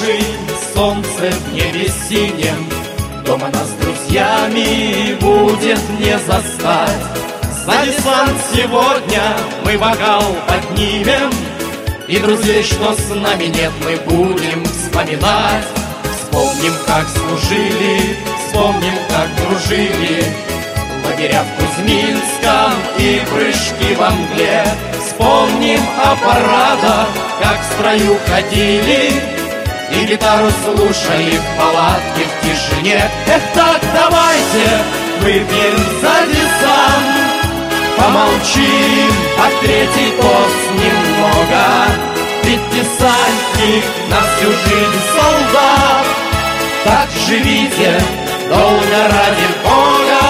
хороший, солнце в небе синем. Дома нас с друзьями будет не застать. За десант сегодня мы бокал поднимем, и друзей, что с нами нет, мы будем вспоминать. Вспомним, как служили, вспомним, как дружили. Лагеря в Кузьминском и прыжки во мгле. Вспомним о парадах, как в строю ходили, и гитару слушали в палатке в тишине. Эх, так давайте выпьем за десант, помолчим, под третий тост немного. Ведь десантник на всю жизнь солдат. Так живите долго ради Бога.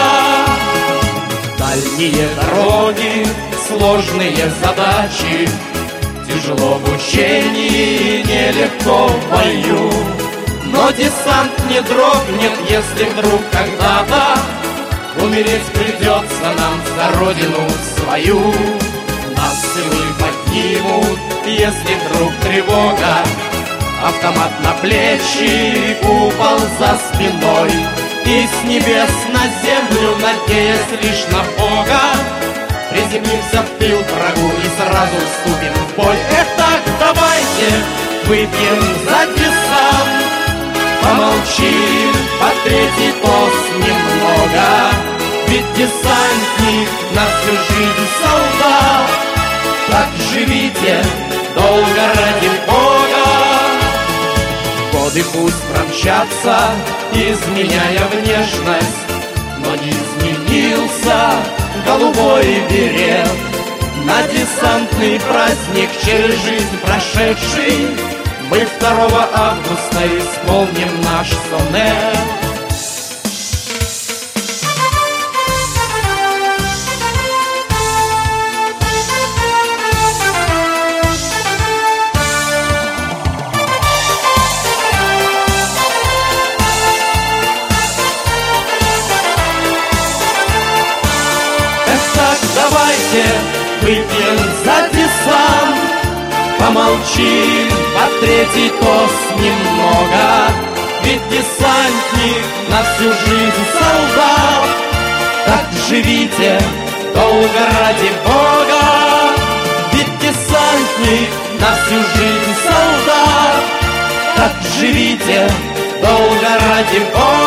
Дальние дороги, сложные задачи, тяжело в учении, нелегко в бою. Но десант не дрогнет, если вдруг когда-то умереть придется нам за родину свою. Нас силы поднимут, если вдруг тревога. Автомат на плечи, купол за спиной, и с небес на землю, надеясь лишь на Бога, приземлимся в тыл врагу и сразу вступим в бой. Эх, так давайте выпьем за десант, помолчим, под третий тост немного. Ведь десантник на всю жизнь солдат. Так живите долго ради Бога. Годы пусть промчатся, изменяя внешность, но не изменился голубой берет. На десантный праздник через жизнь прошедший мы 2 августа исполним наш сонет. Давайте выпьем за десант, помолчим, под третий тост немного. Ведь десантник на всю жизнь солдат. Так живите долго ради Бога. Ведь десантник на всю жизнь солдат. Так живите долго ради Бога.